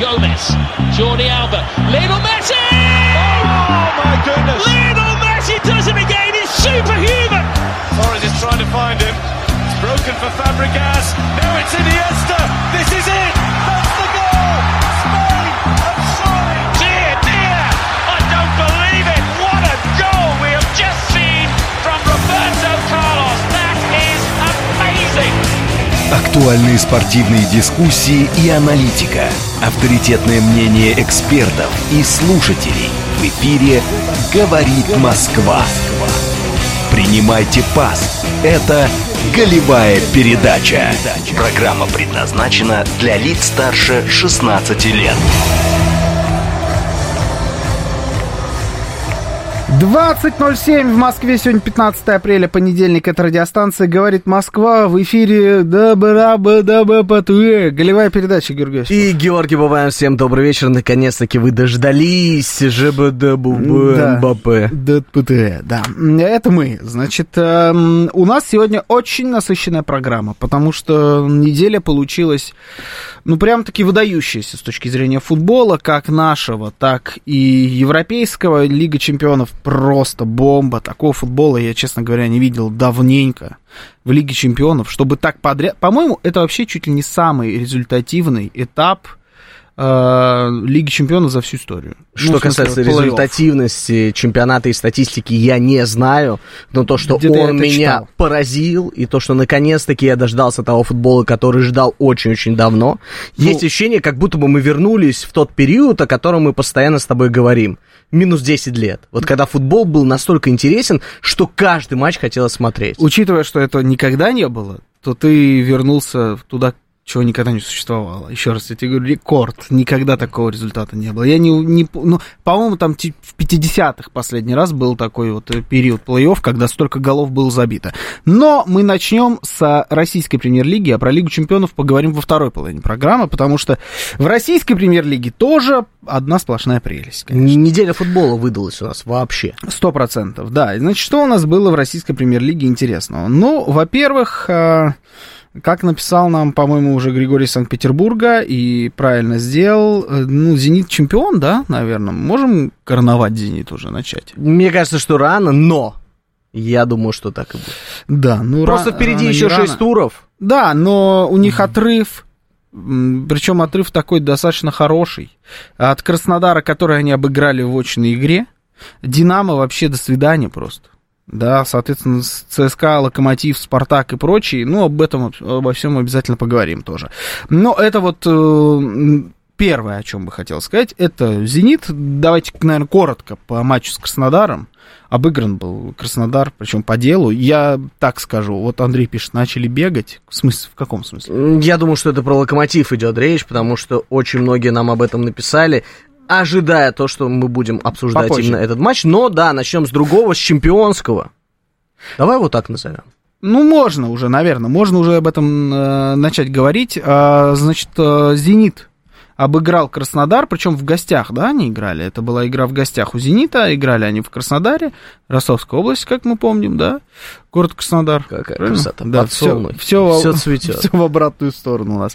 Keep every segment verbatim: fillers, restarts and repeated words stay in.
Gomez, Jordi Alba, Lionel Messi! Oh my goodness! Lionel Messi does it again, he's superhuman! Torres is trying to find him, it's broken for Fabregas, now it's Iniesta, this is it! That's the goal! Spain have signed! Dear, dear, I don't believe it! What a goal we have just seen from Roberto Carlos, that is amazing! Актуальные спортивные дискуссии и аналитика. Авторитетное мнение экспертов и слушателей. В эфире «Говорит Москва». Принимайте пас. Это «Голевая передача». Программа предназначена для лиц старше шестнадцати лет. двадцать ноль семь в Москве, сегодня пятнадцатое апреля, понедельник, это радиостанция «Говорит Москва», в эфире голевая передача, Георгий. И Георгий Бабаян, всем добрый вечер, наконец-таки вы дождались ЖБДБМБП. Да, это мы, значит, у нас сегодня очень насыщенная программа, потому что неделя получилась, ну, прям-таки выдающаяся с точки зрения футбола, как нашего, так и европейского. Лига чемпионов просто бомба. Такого футбола я, честно говоря, не видел давненько в Лиге чемпионов, чтобы так подряд... По-моему, это вообще чуть ли не самый результативный этап э, Лиги чемпионов за всю историю. Что ну, касается смысле, результативности чемпионата и статистики, я не знаю, но то, что Где-то он меня читал. поразил, и то, что наконец-таки я дождался того футбола, который ждал очень-очень давно, ну, есть ощущение, как будто бы мы вернулись в тот период, о котором мы постоянно с тобой говорим. Минус десять лет. Вот когда футбол был настолько интересен, что каждый матч хотелось смотреть. Учитывая, что этого никогда не было, то ты вернулся туда, чего никогда не существовало. Еще раз я тебе говорю, рекорд. Никогда такого результата не было. Я не... не ну, по-моему, там в пятидесятых последний раз был такой вот период плей-офф, когда столько голов было забито. Но мы начнем с российской премьер-лиги, а про Лигу чемпионов поговорим во второй половине программы, потому что в российской премьер-лиге тоже одна сплошная прелесть, конечно. Неделя футбола выдалась у нас вообще. Сто процентов, да. Значит, что у нас было в российской премьер-лиге интересного? Ну, во-первых... Как написал нам, по-моему, уже Григорий из Санкт-Петербурга, и правильно сделал, ну, «Зенит» чемпион, да, наверное? Можем короновать «Зенит» уже начать? Мне кажется, что рано, но я думаю, что так и будет. Да, ну, просто рано, впереди рано, еще шесть туров. Да, но у них отрыв, причем отрыв такой достаточно хороший. От Краснодара, который они обыграли в очной игре, «Динамо» вообще до свидания просто. Да, соответственно, ЦСКА, Локомотив, Спартак и прочие, ну, об этом, обо всем обязательно поговорим тоже. Но это вот э, первое, о чем бы хотел сказать, это «Зенит». Давайте, наверное, коротко по матчу с Краснодаром. Обыгран был Краснодар, причем по делу. Я так скажу, вот Андрей пишет, начали бегать. В смысле, в каком смысле? Я думаю, что это про Локомотив идет речь, потому что очень многие нам об этом написали, ожидая то, что мы будем обсуждать Попозже. Именно этот матч. Но да, начнем с другого, с чемпионского. Давай его так назовем. Ну, можно уже, наверное, можно уже об этом э, начать говорить. А, значит, э, «Зенит» обыграл Краснодар, причем в гостях, да, они играли. Это была игра в гостях у «Зенита», играли они в Краснодаре, Ростовская область, как мы помним, да, город Краснодар. Какая красота, да, все, все, все цветет. Все в обратную сторону у нас.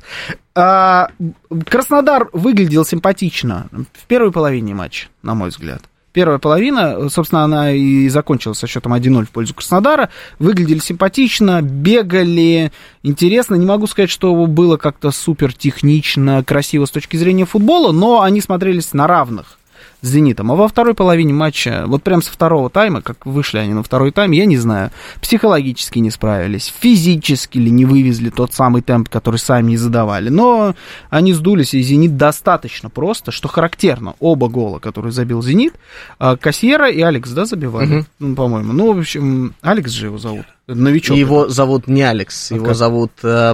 А, Краснодар выглядел симпатично в первой половине матча, на мой взгляд. Первая половина, собственно, она и закончилась со счетом один ноль в пользу Краснодара. Выглядели симпатично, бегали, интересно. Не могу сказать, что было как-то супер технично, красиво с точки зрения футбола, но они смотрелись на равных с «Зенитом». А во второй половине матча, вот прям со второго тайма, как вышли они на второй тайм, я не знаю, психологически не справились, физически ли не вывезли тот самый темп, который сами не задавали. Но они сдулись, и «Зенит» достаточно просто, что характерно. Оба гола, которые забил «Зенит», Кассиера и Алекс, да, забивали, угу. по-моему. Ну, в общем, Алекс же его зовут, новичок. Его это. зовут не Алекс, его а зовут...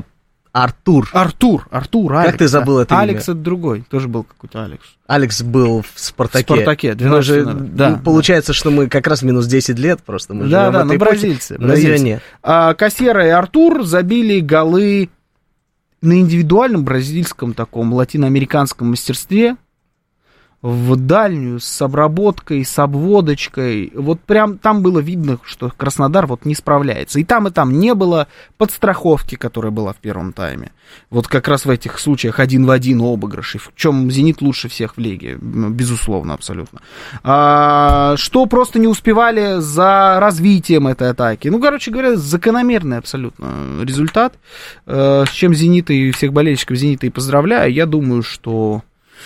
Артур. Артур, Артур, Алекс. Как ты забыл это имя? Алекс это другой, тоже был какой-то Алекс. Алекс был в «Спартаке». В «Спартаке», двенадцать, же, да, ну, получается, да. что мы как раз минус десять лет просто. Мы да, да, ну бразильцы. Но ее нет. А, Кассиера и Артур забили голы на индивидуальном бразильском таком латиноамериканском мастерстве. в дальнюю, с обработкой, с обводочкой. Вот прям там было видно, что Краснодар вот не справляется. И там, и там не было подстраховки, которая была в первом тайме. Вот как раз в этих случаях один в один обыгрыши, в чем «Зенит» лучше всех в лиге, безусловно, абсолютно. А, что просто не успевали за развитием этой атаки. Ну, короче говоря, закономерный абсолютно результат, с чем «Зенита» и всех болельщиков «Зенита» и поздравляю. Я думаю, что...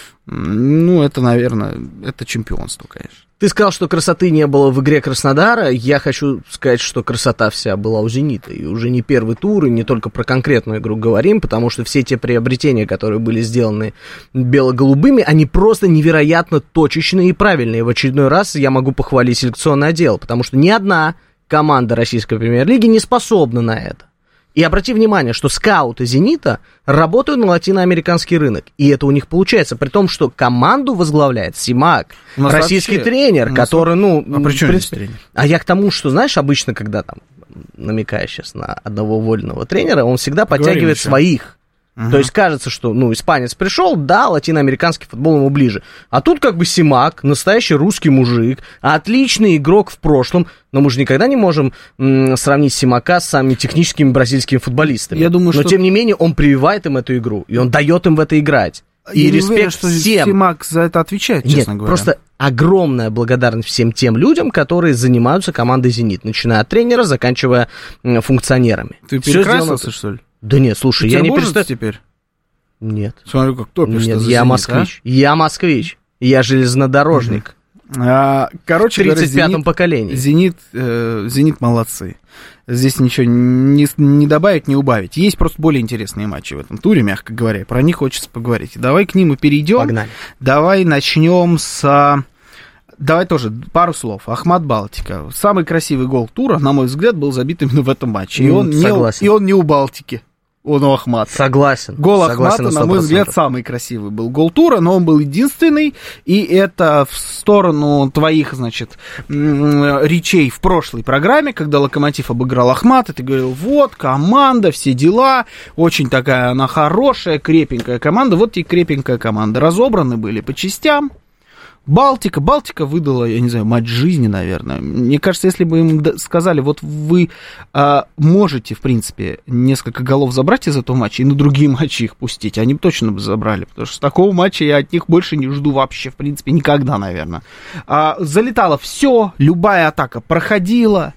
Ну, это, наверное, это чемпионство, конечно. Ты сказал, что красоты не было в игре Краснодара. Я хочу сказать, что красота вся была у «Зенита». И уже не первый тур, и не только про конкретную игру говорим, потому что все те приобретения, которые были сделаны бело-голубыми, они просто невероятно точечные и правильные. В очередной раз я могу похвалить селекционный отдел, потому что ни одна команда российской премьер-лиги не способна на это. И обрати внимание, что скауты «Зенита» работают на латиноамериканский рынок. И это у них получается, при том, что команду возглавляет Симак, российский вообще, тренер, который, ну... А при чем принципе, тренер? А я к тому, что, знаешь, обычно, когда там, намекая сейчас на одного вольного тренера, он всегда подтягивает своих. Uh-huh. То есть кажется, что, ну, испанец пришел, да, латиноамериканский футбол ему ближе. А тут как бы Симак, настоящий русский мужик, отличный игрок в прошлом, но мы же никогда не можем м- сравнить Симака с самыми техническими бразильскими футболистами. Я думаю, но, что... тем не менее, он прививает им эту игру, и он дает им в это играть. И Я респект уверен, что всем. Симак за это отвечает, честно Нет, говоря. просто огромная благодарность всем тем людям, которые занимаются командой «Зенит», начиная от тренера, заканчивая м- функционерами. Ты перекрасился, что ли? Да нет, слушай, я не представляю... теперь? Нет. Смотрю, как топишь. Нет, за я «Зенит», москвич. А? Я москвич. Я железнодорожник. А, короче в тридцать пятом говоря, поколении. Зенит, э, Зенит молодцы. Здесь ничего не, не добавить, не убавить. Есть просто более интересные матчи в этом туре, мягко говоря. Про них хочется поговорить. Давай к ним и перейдем. Погнали. Давай начнем с... Давай тоже пару слов. Ахмат Балтика. Самый красивый гол тура, на мой взгляд, был забит именно в этом матче. И, он, не, и он не у Балтики. Он у Ахмата. Согласен. Гол Согласен Ахмата, на, на мой взгляд, самый красивый был гол тура, но он был единственный, и это в сторону твоих, значит, речей в прошлой программе, когда Локомотив обыграл Ахмата, ты говорил, вот, команда, все дела, очень такая она хорошая, крепенькая команда, вот и крепенькая команда. Разобраны были по частям. Балтика, Балтика выдала, я не знаю, матч жизни, наверное. Мне кажется, если бы им сказали, вот вы а, можете, в принципе, несколько голов забрать из этого матча и на другие матчи их пустить, они бы точно бы забрали, потому что с такого матча я от них больше не жду вообще, в принципе, никогда, наверное. А, залетало все, любая атака проходила,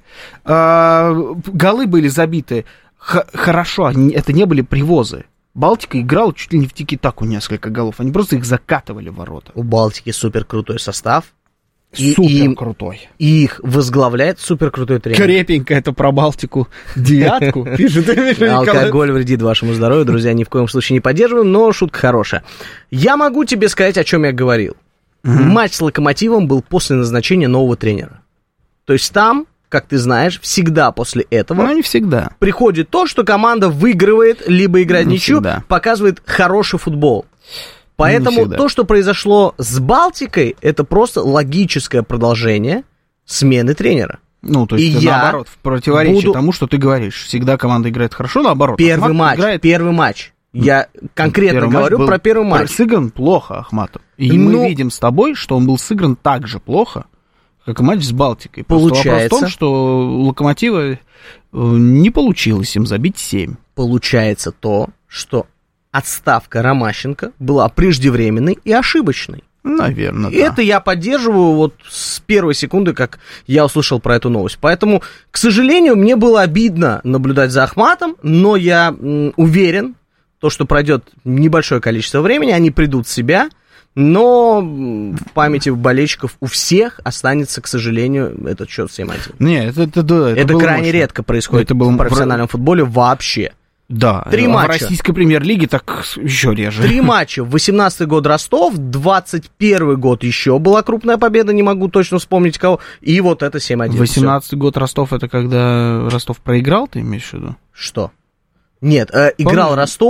а, голы были забиты х- хорошо, это не были привозы. Балтика играла чуть ли не в тики-таку несколько голов. Они просто их закатывали в ворота. У Балтики супер крутой состав. Супер крутой. И их возглавляет супер крутой тренер. Крепенько это про Балтику. Девятку. Пишет Алкоголь вредит вашему здоровью, друзья, ни в коем случае не поддерживаем, но шутка хорошая. Я могу тебе сказать, о чем я говорил. Матч с Локомотивом был после назначения нового тренера. То есть там, как ты знаешь, всегда после этого... Ну, не всегда. Приходит то, что команда выигрывает, либо играет не ничью, всегда. Показывает хороший футбол. Поэтому то, что произошло с Балтикой, это просто логическое продолжение смены тренера. Ну, то есть, и я наоборот, в противоречие буду... тому, что ты говоришь. Всегда команда играет хорошо, наоборот. Первый Ахмат матч, играет... первый матч. Я конкретно первый говорю про первый матч. Сыгран плохо Ахматом. И ну... мы видим с тобой, что он был сыгран так же плохо, как и матч с Балтикой. Получается. Просто вопрос в том, что у Локомотива не получилось им забить семь. Получается то, что отставка Ромащенко была преждевременной и ошибочной. Наверное, да. Это я поддерживаю вот с первой секунды, как я услышал про эту новость. Поэтому, к сожалению, мне было обидно наблюдать за Ахматом, но я м, уверен, то, что пройдет небольшое количество времени, они придут в себя, но в памяти болельщиков у всех останется, к сожалению, этот счет семь один. Нет, это, это, да, это, это крайне мощно. редко происходит это было... в профессиональном футболе вообще. Да, Три а матча. В российской премьер-лиге так еще реже. Три матча. восемнадцатый год Ростов, двадцать первый год еще была крупная победа, не могу точно вспомнить кого. И вот это семь один. восемнадцатый год Ростов, это когда Ростов проиграл, ты имеешь в виду? Что? Нет, э, играл Ростов,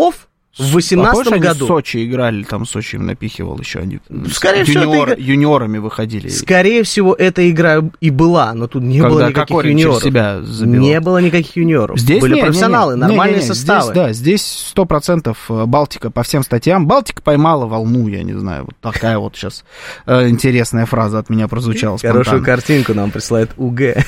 В восемнадцатом а году. В Сочи играли, там Сочи им напихивал еще. Они Скорее юниор, всего, игра... юниорами выходили. Скорее всего, эта игра и была, но тут не Когда было никаких Кокорин юниоров. Себя не было никаких юниоров. Здесь были не, профессионалы, не, не, нормальные не, не, составы. Здесь, да, здесь сто процентов Балтика по всем статьям. Балтика поймала волну, я не знаю. Вот такая вот сейчас э, интересная фраза от меня прозвучала. Хорошую спонтанно. Картинку нам присылает УГ.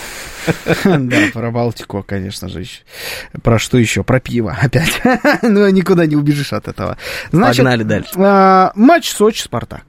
Да, про Балтику, конечно же, еще. Про что еще? Про пиво опять. Ну, никуда не убежишь от этого. Значит, погнали дальше. Матч Сочи-Спартак.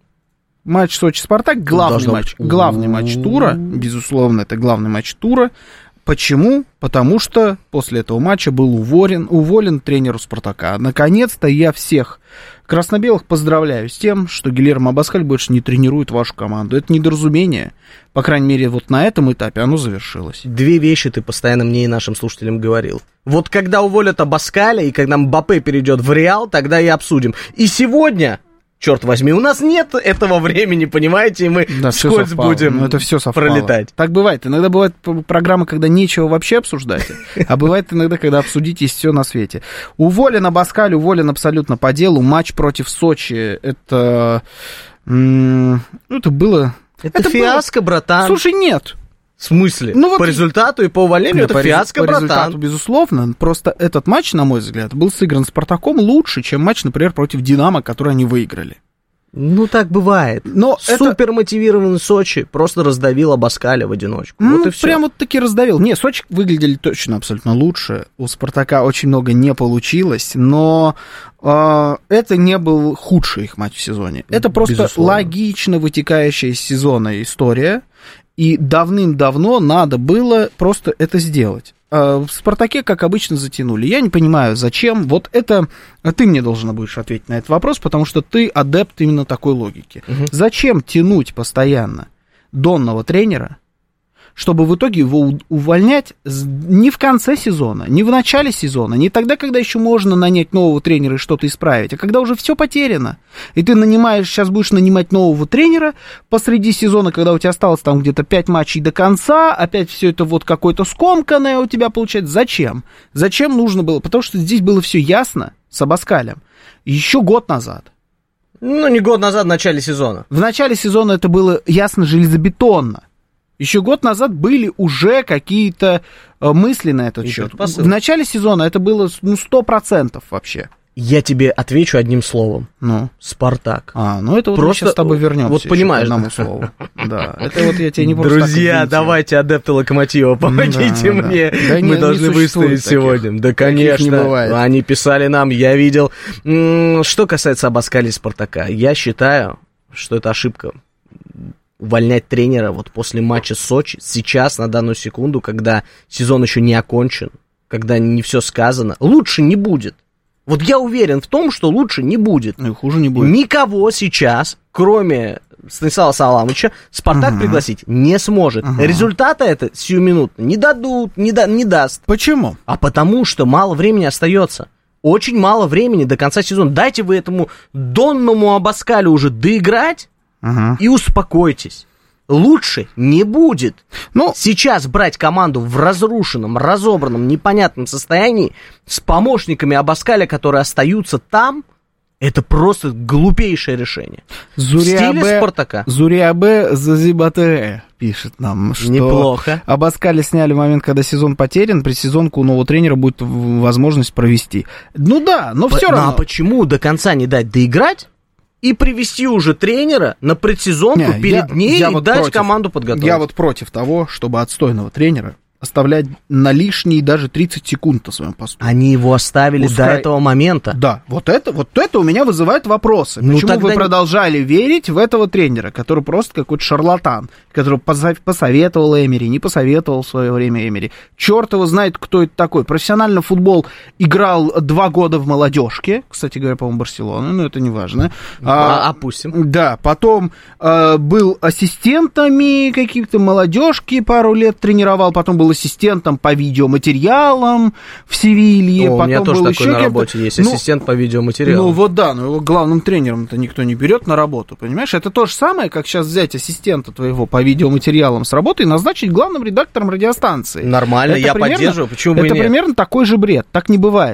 Матч Сочи-Спартак, главный матч, главный матч тура, безусловно, это главный матч тура. Почему? Потому что после этого матча был уволен, уволен тренер Спартака. Наконец-то я всех красно-белых поздравляю с тем, что Гильермо Абаскаль больше не тренирует вашу команду. Это недоразумение. По крайней мере, вот на этом этапе оно завершилось. Две вещи ты постоянно мне и нашим слушателям говорил. Вот когда уволят Абаскаля и когда Мбаппе перейдет в Реал, тогда и обсудим. И сегодня... Черт возьми, у нас нет этого времени, понимаете, и мы да, вскользь будем ну, это все пролетать. Так бывает. Иногда бывают программы, когда нечего вообще обсуждать, а бывает иногда, когда обсудить есть все на свете. Уволен Абаскаль, уволен абсолютно по делу. Матч против Сочи, это... Ну, это было... Это, это фиаско, было... братан. Слушай, нет. В смысле? Ну, вот... По результату и по увольнению Нет, это по фиаско, по братан. По результату, безусловно. Просто этот матч, на мой взгляд, был сыгран Спартаком лучше, чем матч, например, против Динамо, который они выиграли. Ну, так бывает. Но Супер это... мотивированный Сочи просто раздавил Абаскаля в одиночку. Ну, вот и все. Прям вот таки раздавил. Не, Сочи выглядели точно абсолютно лучше. У Спартака очень много не получилось, но э, это не был худший их матч в сезоне. Это просто Безусловно. логично вытекающая из сезона история, и давным-давно надо было просто это сделать. В «Спартаке», как обычно, затянули. Я не понимаю, зачем. Вот это... Ты мне должна будешь ответить на этот вопрос, потому что ты адепт именно такой логики. Угу. Зачем тянуть постоянно донного тренера, чтобы в итоге его увольнять не в конце сезона, не в начале сезона, не тогда, когда еще можно нанять нового тренера и что-то исправить, а когда уже все потеряно. И ты нанимаешь, сейчас будешь нанимать нового тренера посреди сезона, когда у тебя осталось там где-то пять матчей до конца, опять все это вот какое-то скомканное у тебя получается. Зачем? Зачем нужно было? Потому что здесь было все ясно с Абаскалем еще год назад. Ну, не год назад, в начале сезона. В начале сезона это было ясно железобетонно. Еще год назад были уже какие-то э, мысли на этот счет. В начале сезона это было ну, сто процентов вообще. Я тебе отвечу одним словом. Ну? Спартак. А, ну это вот просто, мы сейчас с тобой вернемся. Вот понимаешь. К одному слову. Да, это вот я тебе не просто Друзья, давайте, адепты Локомотива, помогите мне. Мы должны выстоять сегодня. Да, конечно. Они писали нам, я видел. Что касается Абаскаля и Спартака, я считаю, что это ошибка. Увольнять тренера вот после матча с Сочи, сейчас, на данную секунду, когда сезон еще не окончен, когда не все сказано, лучше не будет. Вот я уверен в том, что лучше не будет. Ну, хуже не будет. Никого сейчас, кроме Станислава Саламовича, Спартак угу. пригласить не сможет. Угу. Результата это сиюминутно не дадут, не, да, не даст. Почему? А потому что мало времени остается. Очень мало времени до конца сезона. Дайте вы этому донному Абаскалю уже доиграть, Uh-huh. и успокойтесь. Лучше не будет. Ну, сейчас брать команду в разрушенном, разобранном, непонятном состоянии с помощниками Абаскаля, которые остаются там, это просто глупейшее решение. Зурябе, в стиле Спартака. Зурябе Зазибате пишет нам, что неплохо. Абаскаля сняли в момент, когда сезон потерян, предсезонку у нового тренера будет возможность провести. Ну да, но все По- равно. Ну а почему до конца не дать доиграть? И привести уже тренера на предсезонку не, перед я, ней я и вот дать против, команду подготовить. Я вот против того, чтобы отстойного тренера оставлять на лишние даже тридцать секунд на своем посту. Они его оставили Пускай... до этого момента. Да, вот это, вот это у меня вызывает вопросы. Ну, Почему вы продолжали не... верить в этого тренера, который просто какой-то шарлатан, который посоветовал Эмери, не посоветовал в свое время Эмери. Черт его знает, кто это такой. Профессионально футбол играл два года в молодежке, кстати говоря, по-моему, Барселоны, но это не важно. А, а, опустим. Да, потом а, был ассистентами каких-то молодежки, пару лет тренировал, потом был ассистентом по видеоматериалам в Севилье. О, потом у меня тоже был такой на работе есть, ну, ассистент по видеоматериалам. Ну вот да, но его главным тренером-то никто не берет на работу, понимаешь? Это то же самое, как сейчас взять ассистента твоего по видеоматериалам с работы и назначить главным редактором радиостанции. Нормально, это я примерно, поддерживаю, почему бы Это нет? примерно такой же бред, так не бывает.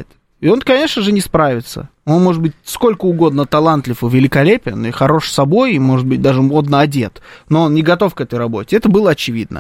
И он, конечно же, не справится. Он может быть сколько угодно талантлив и великолепен, и хорош собой, и, может быть, даже модно одет, но он не готов к этой работе. Это было очевидно.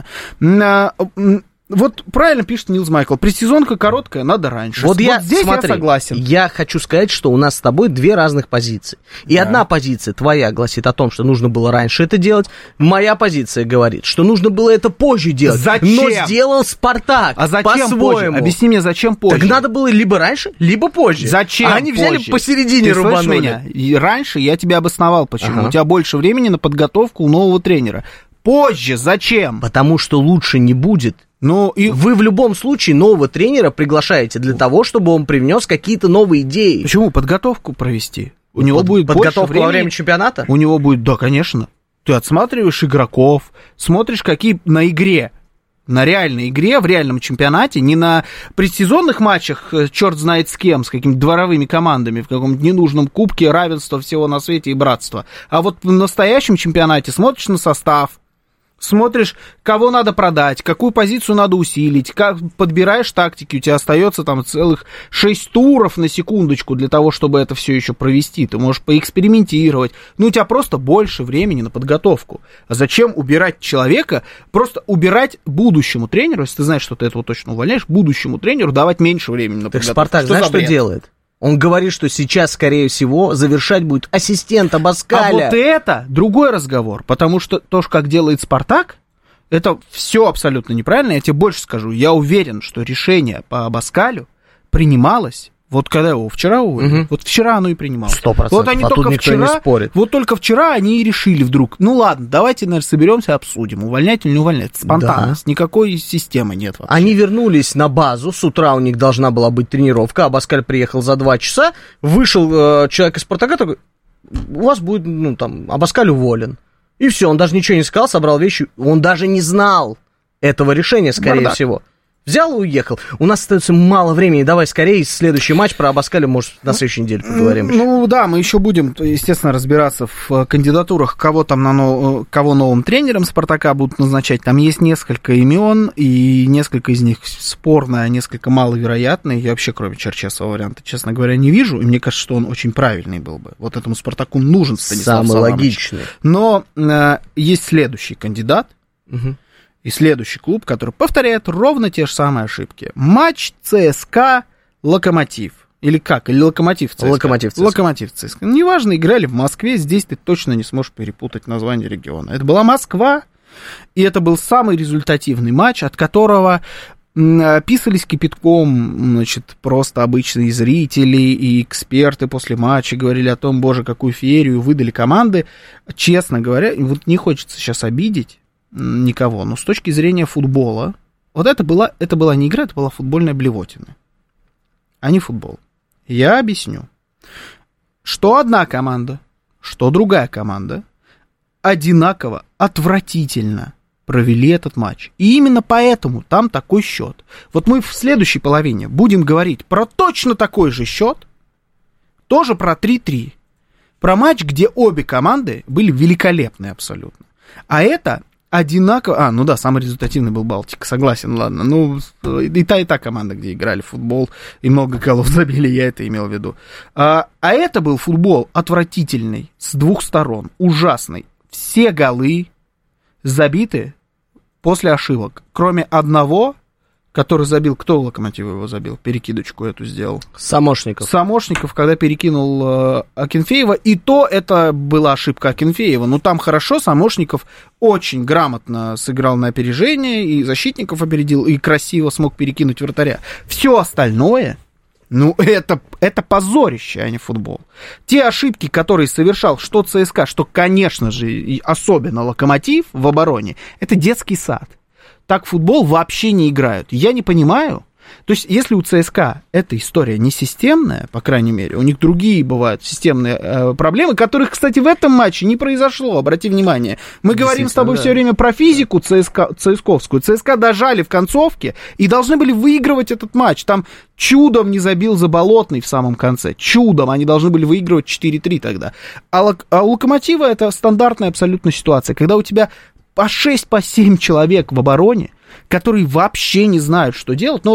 Вот правильно пишет Нилс Майкл, предсезонка короткая, надо раньше. Вот, я, здесь смотри, я согласен. Я хочу сказать, что у нас с тобой две разных позиции. И да. одна позиция твоя гласит о том, что нужно было раньше это делать. Моя позиция говорит, что нужно было это позже делать. Зачем? Но сделал Спартак. А зачем по-своему. позже? Объясни мне, зачем позже? Так надо было либо раньше, либо позже. Зачем? А они взяли позже? посередине, Ты рубанули. Меня? И раньше я тебя обосновал, почему. Ага. У тебя больше времени на подготовку у нового тренера. Позже зачем? Потому что лучше не будет. Ну, и... Вы в любом случае нового тренера приглашаете для того, чтобы он привнес какие-то новые идеи. Почему? Подготовку провести. У него Под, будет подготовка больше во время чемпионата? У него будет, да, конечно. Ты отсматриваешь игроков, смотришь, какие на игре, на реальной игре, в реальном чемпионате, не на предсезонных матчах, черт знает с кем, с какими-то дворовыми командами, в каком-то ненужном кубке равенства всего на свете и братства. А вот в настоящем чемпионате смотришь на состав, смотришь, кого надо продать, какую позицию надо усилить, как подбираешь тактики, у тебя остается там целых шесть туров на секундочку для того, чтобы это все еще провести. Ты можешь поэкспериментировать. Ну, у тебя просто больше времени на подготовку. А зачем убирать человека? Просто убирать будущему тренеру, если ты знаешь, что ты этого точно увольняешь, будущему тренеру давать меньше времени на так подготовку. Спартак, что знаешь, что делает? Он говорит, что сейчас, скорее всего, завершать будет ассистент Абаскаля. А вот это другой разговор, потому что то, как делает Спартак, это все абсолютно неправильно. Я тебе больше скажу. Я уверен, что решение по Абаскалю принималось, вот когда его вчера уволили, угу. вот вчера оно и принималось. Сто процентов, вот они а только тут никто вчера, не спорит. Вот только вчера они и решили вдруг, ну ладно, давайте, наверное, соберемся, обсудим, увольнять или не увольнять. Спонтанность, да. Никакой системы нет вообще. Они вернулись на базу, с утра у них должна была быть тренировка, Абаскаль приехал за два часа, вышел э, человек из Спартака, такой, у вас будет, ну там, Абаскаль уволен. И все, он даже ничего не сказал, собрал вещи, он даже не знал этого решения, скорее Бардак. всего. Взял и уехал. У нас остается мало времени. Давай скорее следующий матч про Абаскаля, может, на следующей неделе поговорим. Ну да, мы еще будем, естественно, разбираться в кандидатурах, кого там на нов... кого новым тренером Спартака будут назначать. Там есть несколько имен, и несколько из них спорные, а несколько маловероятные. Я вообще, кроме Черчесова варианта, честно говоря, не вижу. И мне кажется, что он очень правильный был бы. Вот этому Спартаку нужен Станислав Самый Саламович. логичный. Но э, есть следующий кандидат. Угу. И следующий клуб, который повторяет ровно те же самые ошибки. Матч ЦСКА Локомотив. Или как? Или Локомотив ЦСКА? Локомотив ЦСКА. Локомотив ЦСКА. Неважно, играли в Москве, здесь ты точно не сможешь перепутать название региона. Это была Москва, и это был самый результативный матч, от которого писались кипятком, значит, просто обычные зрители и эксперты после матча говорили о том, боже, какую феерию выдали команды. Честно говоря, вот не хочется сейчас обидеть никого, но с точки зрения футбола, вот это была, это была не игра, это была футбольная блевотина, а не футбол. Я объясню. Что одна команда, что другая команда одинаково, отвратительно провели этот матч. И именно поэтому там такой счет. Вот мы в следующей половине будем говорить про точно такой же счет, тоже про три-три. Про матч, где обе команды были великолепны абсолютно. А это одинаково... А, ну да, самый результативный был Балтика, согласен, ладно. Ну, и та, и та команда, где играли в футбол, и много голов забили, я это имел в виду. А, а это был футбол отвратительный, с двух сторон, ужасный. Все голы забиты после ошибок, кроме одного, который забил... Кто в Локомотиве его забил? Перекидочку эту сделал. Самошников. Самошников, когда перекинул э, Акинфеева. И то это была ошибка Акинфеева. Но там хорошо Самошников очень грамотно сыграл на опережение, и защитников опередил, и красиво смог перекинуть вратаря. Все остальное, ну, это, это позорище, а не футбол. Те ошибки, которые совершал что ЦСКА, что, конечно же, и особенно Локомотив в обороне, это детский сад. Так в футбол вообще не играют. Я не понимаю. То есть, если у ЦСКА эта история не системная, по крайней мере, у них другие бывают системные э, проблемы, которых, кстати, в этом матче не произошло, обрати внимание. Мы говорим с тобой да. все время про физику ЦСКА, ЦСКовскую. ЦСКА дожали в концовке и должны были выигрывать этот матч. Там чудом не забил Заболотный в самом конце. Чудом. Они должны были выигрывать четыре-три тогда. А, лок, а у Локомотива это стандартная абсолютно ситуация, когда у тебя по шесть, по семь человек в обороне, которые вообще не знают, что делать. Ну вот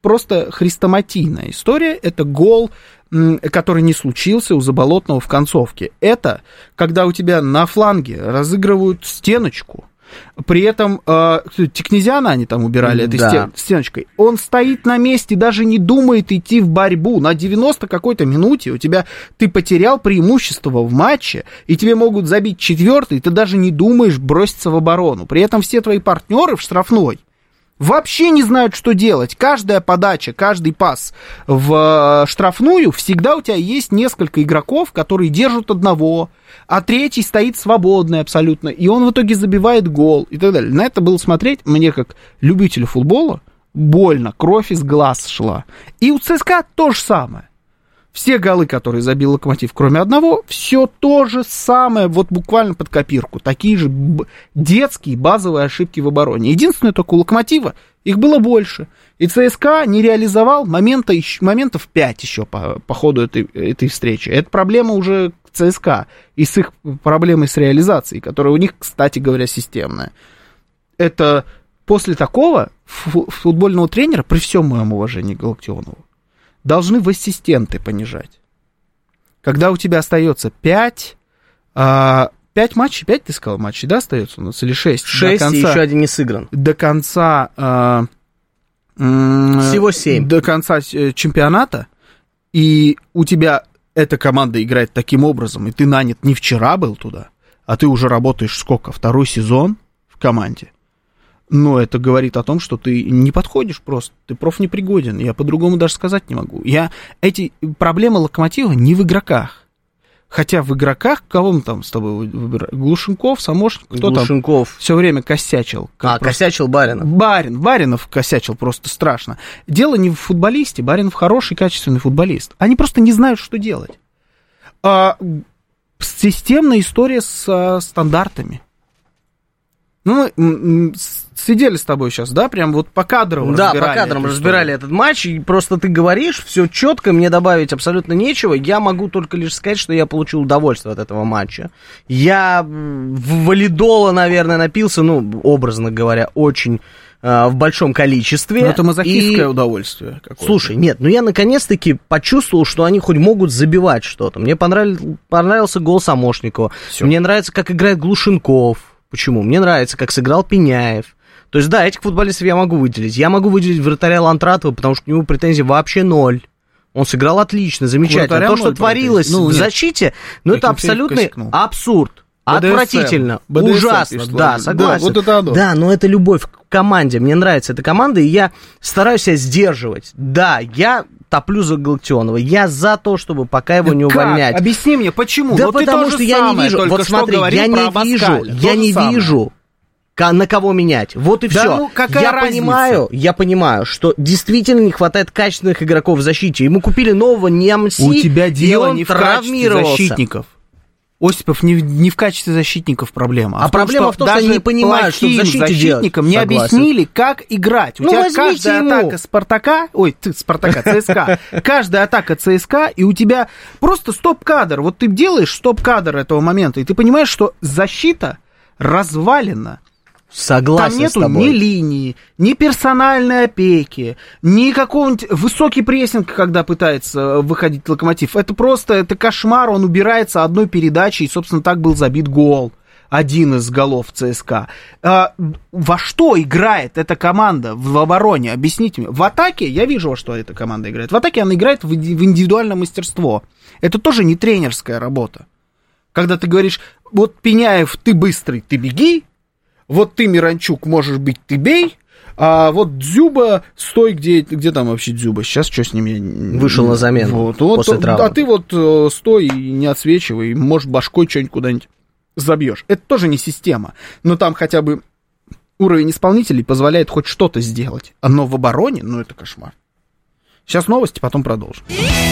просто хрестоматийная история. Это гол, который не случился у Заболотного в концовке. Это когда у тебя на фланге разыгрывают стеночку. При этом э, Тикнезиана они там убирали этой да. стен, стеночкой. Он стоит на месте, даже не думает идти в борьбу. На девяностой какой-то минуте у тебя ты потерял преимущество в матче, и тебе могут забить четвертый, и ты даже не думаешь броситься в оборону. При этом все твои партнеры в штрафной вообще не знают, что делать. Каждая подача, каждый пас в штрафную, всегда у тебя есть несколько игроков, которые держат одного, а третий стоит свободный абсолютно, и он в итоге забивает гол и так далее. На это было смотреть мне, как любителю футбола, больно, кровь из глаз шла. И у ЦСКА то же самое. Все голы, которые забил Локомотив, кроме одного, все то же самое, вот буквально под копирку. Такие же б- детские базовые ошибки в обороне. Единственное, только у Локомотива их было больше. И ЦСКА не реализовал момента, моментов пять еще по, по ходу этой, этой встречи. Это проблема уже ЦСКА и с их проблемой с реализацией, которая у них, кстати говоря, системная. Это после такого фу- футбольного тренера, при всем моем уважении к Галактионову, должны в ассистенты понижать. Когда у тебя остается пять, а, пять матчей, пять ты сказал матчей, да, остается у нас, или шесть? Шесть, конца, и еще один не сыгран. До конца... А, Всего семь. До конца чемпионата, и у тебя эта команда играет таким образом, и ты нанят не вчера был туда, а ты уже работаешь сколько? Второй сезон в команде. Но это говорит о том, что ты не подходишь просто, ты профнепригоден, я по-другому даже сказать не могу. Я, эти проблемы Локомотива не в игроках. Хотя в игроках, кого мы там с тобой выбираем? Глушенков, Самошник, кто Глушенков. там все время косячил? А, просто... косячил Баринов. Барин, Баринов косячил просто страшно. Дело не в футболисте, Баринов хороший, качественный футболист. Они просто не знают, что делать. А, системная история с а, стандартами. Ну, мы сидели с тобой сейчас, да, прям вот по кадрам да, разбирали. Да, по кадрам разбирали этот матч, и просто ты говоришь, все четко, мне добавить абсолютно нечего, я могу только лишь сказать, что я получил удовольствие от этого матча. Я в валидола, наверное, напился, ну, образно говоря, очень э, в большом количестве. Но это мазохистское и... удовольствие какое-то. Слушай, нет, ну я наконец-таки почувствовал, что они хоть могут забивать что-то. Мне понравился, понравился гол Самошникова, Всё. Мне нравится, как играет Глушенков. Почему? Мне нравится, как сыграл Пеняев. То есть, да, этих футболистов я могу выделить. Я могу выделить вратаря Лантратова, потому что к нему претензий вообще ноль. Он сыграл отлично, замечательно. То, что творилось ну, в нет. защите, ну, это абсолютный абсурд. бэ дэ эс эм. Отвратительно, бэ дэ эс эм, ужасно, да, согласен. Да, вот это оно. Да, но это любовь к команде. Мне нравится эта команда, и я стараюсь себя сдерживать. Да, я... топлю за Галактионова. Я за то, чтобы пока его не увольнять. Как? Объясни мне, почему? Да но потому что я не вижу. Вот смотри, я не вижу, я не вижу, на кого менять. Вот и да все. Ну, я разница? понимаю, я понимаю, что действительно не хватает качественных игроков в защите. И мы купили нового Нямси, у тебя дело и он не в качестве защитников. Осипов не в, не в качестве защитников проблема. А, а в том, проблема в том, что они не понимают, что в защите защитникам делать. не объяснили, как играть. У ну, тебя каждая ему. атака Спартака, ой, ты Спартака, ЦСКА, каждая атака ЦСКА, и у тебя просто стоп-кадр. Вот ты делаешь стоп-кадр этого момента, и ты понимаешь, что защита развалена. Согласен Там нету с тобой. ни линии, ни персональной опеки, ни какого-нибудь высокий прессинг, когда пытается выходить Локомотив. Это просто, это кошмар, он убирается одной передачей, и, собственно, так был забит гол. Один из голов ЦСКА. А, во что играет эта команда в обороне? Объясните мне. В атаке, я вижу, во что эта команда играет. В атаке она играет в индивидуальное мастерство. Это тоже не тренерская работа. Когда ты говоришь, вот Пеняев, ты быстрый, ты беги, вот ты, Миранчук, можешь быть, ты бей, а вот Дзюба, стой, где, где там вообще Дзюба? Сейчас что с ним? Я... Вышел на замену вот, вот, после травмы. А ты вот стой и не отсвечивай, может, башкой что-нибудь куда-нибудь забьешь. Это тоже не система, но там хотя бы уровень исполнителей позволяет хоть что-то сделать. Но в обороне, ну, это кошмар. Сейчас новости, потом продолжим.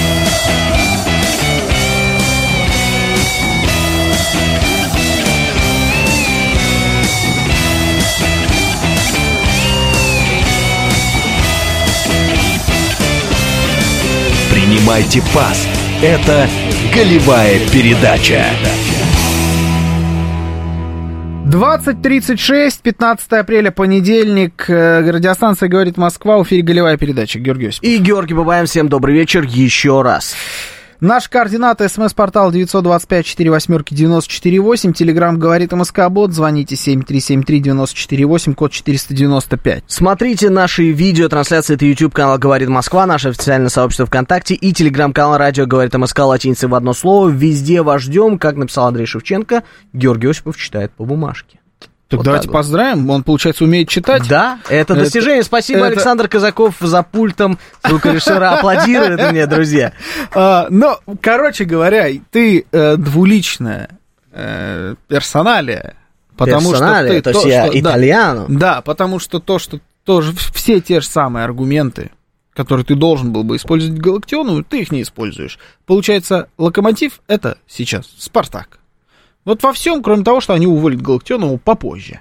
Принимайте пас. Это голевая передача. двадцать тридцать шесть, пятнадцатое апреля, понедельник. Радиостанция «Говорит Москва», в эфире голевая передача. Георгий Осипов. И Георгий Бабаев. Всем добрый вечер еще раз. Наш координаты: смс-портал девять два пять четыре восемь девять четыре восемь, телеграмм «Говорит МСК-бот», звоните семь три семь три девять четыре восемь, код четыреста девяносто пять. Смотрите наши видеотрансляции, это YouTube-канал «Говорит Москва», наше официальное сообщество ВКонтакте и телеграм-канал «Радио Говорит МСК» латиницей в одно слово. Везде вас ждем, как написал Андрей Шевченко, Георгий Осипов читает по бумажке. Так вот давайте так поздравим, вот. Он, получается, умеет читать. Да, это достижение. Это, Спасибо, это... Александр Казаков за пультом звукорежиссера аплодирует мне, друзья. А, ну, короче говоря, ты э, двуличная э, персоналия. Потому персоналия, что ты, то есть я итальяно. Да, да, потому что то, что тоже все те же самые аргументы, которые ты должен был бы использовать Галактионову, ты их не используешь. Получается, Локомотив — это сейчас Спартак. Вот во всем, кроме того, что они уволят Галактионову попозже.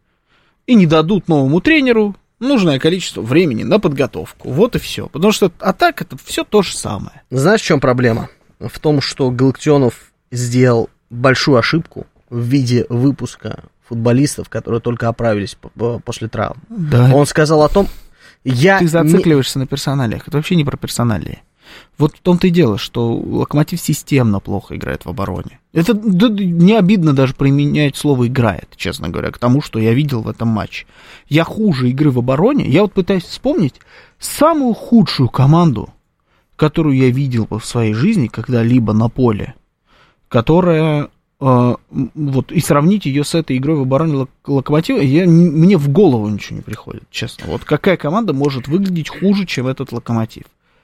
И не дадут новому тренеру нужное количество времени на подготовку. Вот и все. Потому что, а так, это все то же самое. Знаешь, в чем проблема? В том, что Галактионов сделал большую ошибку в виде выпуска футболистов, которые только оправились после травм. Да. Он сказал о том... Я Ты зацикливаешься не... на персоналиях. Это вообще не про персоналии. Вот в том-то и дело, что Локомотив системно плохо играет в обороне. Это да, не обидно даже применять слово «играет», честно говоря, к тому, что я видел в этом матче. Я хуже игры в обороне. Я вот пытаюсь вспомнить самую худшую команду, которую я видел в своей жизни когда-либо на поле, которая... Э, вот, и сравнить ее с этой игрой в обороне Локомотива, я, мне в голову ничего не приходит, честно. Вот какая команда может выглядеть хуже, чем этот Локомотив?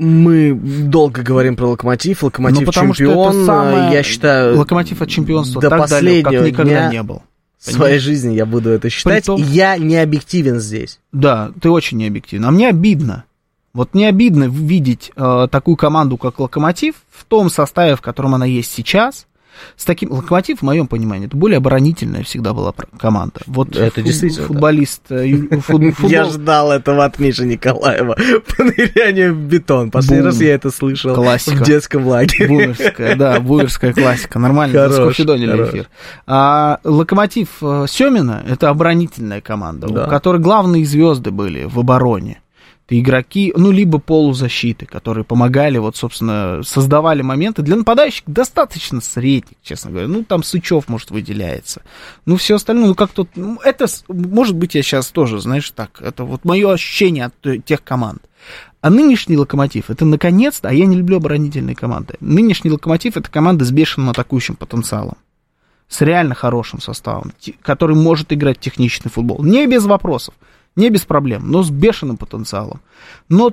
Мы долго говорим про Локомотив, Локомотив ну, чемпион, самое... я считаю... Локомотив от чемпионства до так последнего далек, как никогда дня не был. В своей жизни я буду это считать, Притом... я не объективен здесь. Да, ты очень не объективен, а мне обидно. Вот мне обидно видеть э, такую команду, как Локомотив, в том составе, в котором она есть сейчас. С таким Локомотив, в моем понимании, это более оборонительная всегда была команда. Вот это фут, действительно футболист. Фут, футбол... Я ждал этого от Миши Николаева по нырянию в бетон. Последний Бум. раз я это слышал классика. В детском лагере. Бумерская, да, бумерская классика. Нормально, заскофидонили эфир. А Локомотив Семина — это оборонительная команда, да. у которой главные звезды были в обороне. Это игроки, ну, либо полузащиты, которые помогали, вот, собственно, создавали моменты. Для нападающих достаточно средних, честно говоря. Ну, там Сычев, может, выделяется. Ну, все остальное, ну, как-то... Ну, это, может быть, я сейчас тоже, знаешь, так, это вот мое ощущение от тех команд. А нынешний Локомотив, это, наконец-то, а я не люблю оборонительные команды, нынешний Локомотив — это команда с бешеным атакующим потенциалом. С реально хорошим составом, который может играть техничный футбол. Не без вопросов. Не без проблем, но с бешеным потенциалом. Но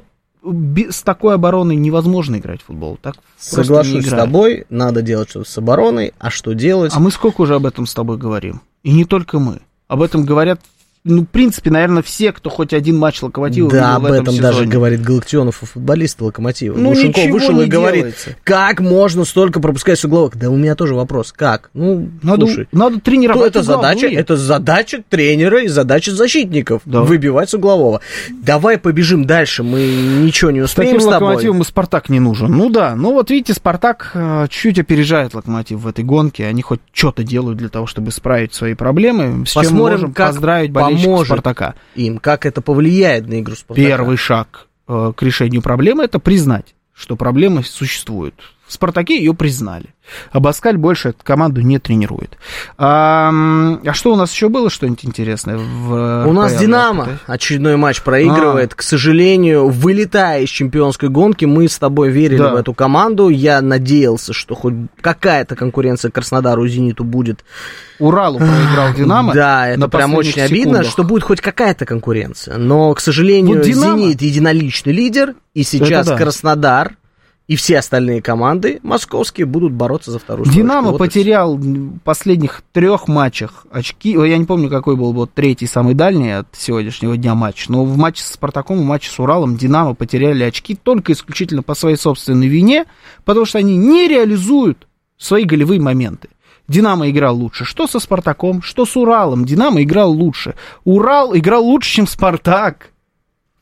с такой обороной невозможно играть в футбол. Так Соглашусь с тобой, надо делать что-то с обороной, а что делать? А мы сколько уже об этом с тобой говорим? И не только мы. Об этом говорят, ну, в принципе, наверное, все, кто хоть один матч Локомотива да, видел в этом об этом сезоне. даже говорит Галактионов и футболисты Локомотива. Ну, Глушенков ничего вышел не и говорит, делается. Как можно столько пропускать с угловых? Да у меня тоже вопрос. Как? Ну, надо, слушай. Надо тренировать. Это задача, это задача тренера и задача защитников. Да. Выбивать с углового. Давай побежим дальше, мы ничего не успеем с, с тобой. Локомотивом и Спартак не нужен. Ну да, ну вот видите, Спартак чуть опережает Локомотив в этой гонке. Они хоть что-то делают для того, чтобы исправить свои проблемы. С Посмотрим, чем мы можем как поздравить болельщиков Спартака. Им, как это повлияет на игру Спартака. Первый шаг э, к решению проблемы — это признать, что проблемы существуют. В Спартаке ее признали. Абаскаль больше эту команду не тренирует. А, а что у нас еще было, что-нибудь интересное? В у нас Динамо очередной матч проигрывает. А. К сожалению, вылетая из чемпионской гонки, мы с тобой верили да. в эту команду. Я надеялся, что хоть какая-то конкуренция Краснодару и Зениту будет. Уралу проиграл Динамо. Да, это прям очень обидно, секундах. Что будет хоть какая-то конкуренция. Но, к сожалению, вот Зенит единоличный лидер, и сейчас да. Краснодар и все остальные команды московские будут бороться за вторую строчку. Динамо вот потерял в последних трех матчах очки. Я не помню, какой был вот третий, самый дальний от сегодняшнего дня матч. Но в матче с Спартаком, в матче с Уралом Динамо потеряли очки только исключительно по своей собственной вине, потому что они не реализуют свои голевые моменты. Динамо играл лучше. Что со Спартаком, что с Уралом. Динамо играл лучше. Урал играл лучше, чем Спартак.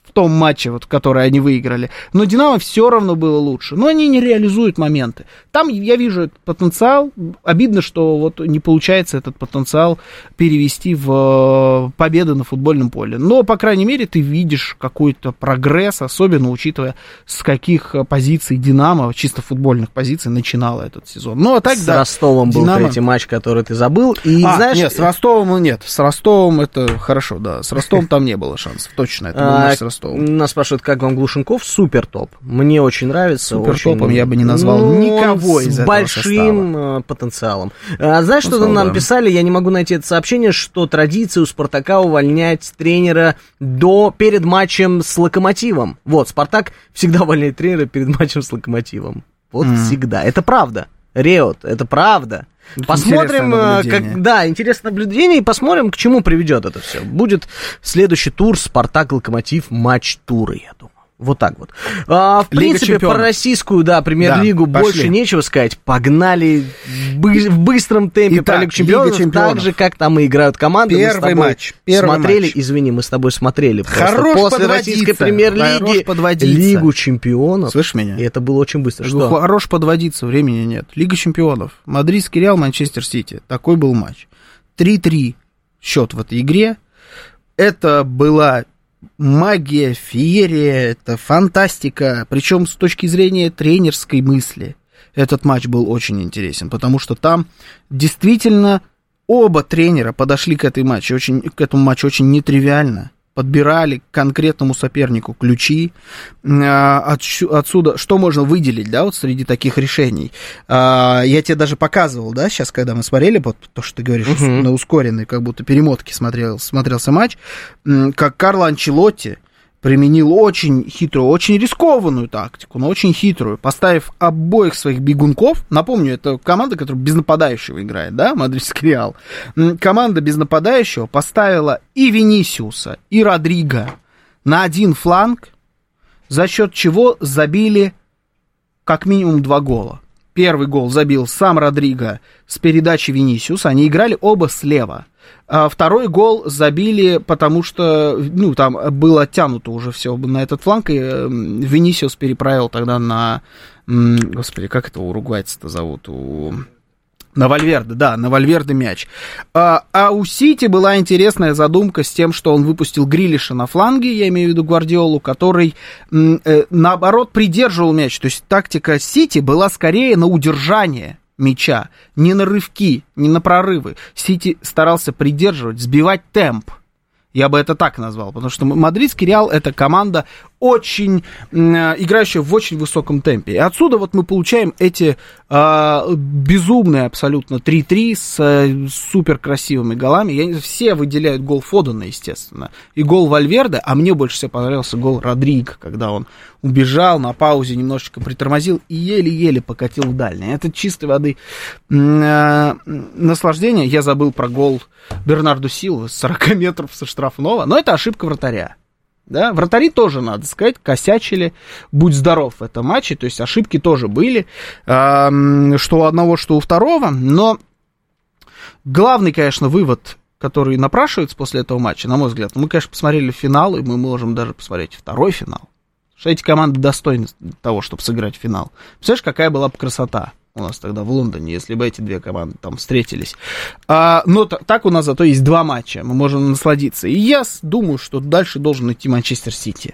в том матче, вот, который они выиграли. Но «Динамо» все равно было лучше. Но они не реализуют моменты. Там я вижу этот потенциал. Обидно, что вот не получается этот потенциал перевести в победы на футбольном поле. Но, по крайней мере, ты видишь какой-то прогресс, особенно учитывая, с каких позиций «Динамо», чисто футбольных позиций, начинала этот сезон. Ну, а так, с да, Ростовом был «Динамо». Третий матч, который ты забыл. И, а, знаешь... нет, с Ростовом нет. С Ростовом это хорошо, да. С Ростовом там не было шансов. Точно, это был матч с Ростовом. Нас спрашивают, как вам Глушенков? Супер топ. Мне очень нравится. Супер топом очень... я бы не назвал ну, никого из с этого большим состава. Потенциалом. А, знаешь, ну, что слава, нам да. писали? Я не могу найти это сообщение, что традиция у Спартака увольнять тренера до, перед матчем с Локомотивом. Вот, Спартак всегда увольняет тренера перед матчем с Локомотивом. Вот mm. всегда. Это правда. Реот, это правда. Это посмотрим, как, да, интересное наблюдение, и посмотрим, к чему приведет это все. Будет следующий тур Спартак-Локомотив, матч тура, я думаю. Вот так вот. А, в Лига принципе, чемпионов. Про российскую, да, премьер-лигу да, больше пошли. Нечего сказать. Погнали бы- в быстром темпе. Итак, про Лигу чемпионов, чемпионов, так же, как там и играют команды. Первый матч. Первый смотрели, матч. Извини, мы с тобой смотрели. Хорош после российской премьер-лиги Лигу чемпионов. Слышь меня? И это было очень быстро. Что? Хорош подводиться, времени нет. Лига чемпионов. Мадридский Реал, Манчестер Сити. Такой был матч. три-три счет в этой игре. Это была... магия, феерия, это фантастика, причем с точки зрения тренерской мысли. Этот матч был очень интересен, потому что там действительно оба тренера подошли к, этой матчу, очень, к этому матчу очень нетривиально. Подбирали к конкретному сопернику ключи. Отсюда, что можно выделить, да, вот среди таких решений? Я тебе даже показывал, да, сейчас, когда мы смотрели, вот то, что ты говоришь, uh-huh. на ускоренной, как будто перемотке смотрел, смотрелся матч, как Карло Анчелотти применил очень хитрую, очень рискованную тактику, но очень хитрую, поставив обоих своих бегунков. Напомню, это команда, которая без нападающего играет, да, Мадридский Реал. Команда без нападающего поставила и Винисиуса, и Родриго на один фланг, за счет чего забили как минимум два гола. Первый гол забил сам Родриго с передачи Винисиуса, они играли оба слева. А второй гол забили, потому что, ну, там было оттянуто уже все на этот фланг, и Винисиус переправил тогда на, господи, как это уругвайца-то зовут, у... на Вальверде, да, на Вальверде мяч. А, а у Сити была интересная задумка с тем, что он выпустил Грилиша на фланге, я имею в виду Гвардиолу, который, э, наоборот, придерживал мяч. То есть тактика Сити была скорее на удержание мяча, не на рывки, не на прорывы. Сити старался придерживать, сбивать темп. Я бы это так назвал, потому что Мадридский Реал — это команда, очень, э, играющая в очень высоком темпе. И отсюда вот мы получаем эти э, безумные абсолютно три-три с э, супер красивыми голами. Я, все выделяют гол Фодена, естественно, и гол Вальверде, а мне больше всего понравился гол Родриго, когда он убежал, на паузе немножечко притормозил и еле-еле покатил в дальний. Это чистой воды э, наслаждение. Я забыл про гол Бернарду Силвы с сорока метров со штрафного, но это ошибка вратаря. Да, вратари тоже, надо сказать, косячили, будь здоров в этом матче, то есть ошибки тоже были, э, что у одного, что у второго, но главный, конечно, вывод, который напрашивается после этого матча, на мой взгляд, мы, конечно, посмотрели финал, и мы можем даже посмотреть второй финал, что эти команды достойны того, чтобы сыграть финал. Представляешь, какая была бы красота у нас тогда в Лондоне, если бы эти две команды там встретились. А, но т- так у нас зато есть два матча, мы можем насладиться. И я думаю, что дальше должен идти Манчестер Сити.